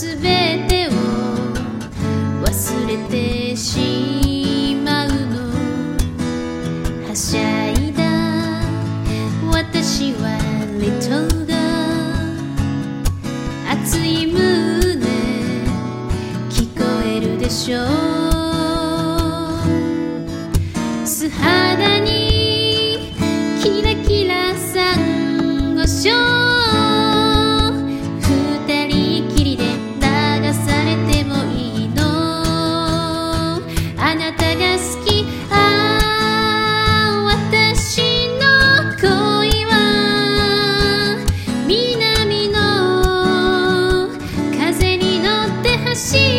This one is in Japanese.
すべてを忘れてしまうの。はしゃいだ私はレトルが熱い胸聞こえるでしょう。素肌にキラキラサンゴ礁、二人きりで流されてもいいの。あなたが好き、私の恋は南の風に乗って走る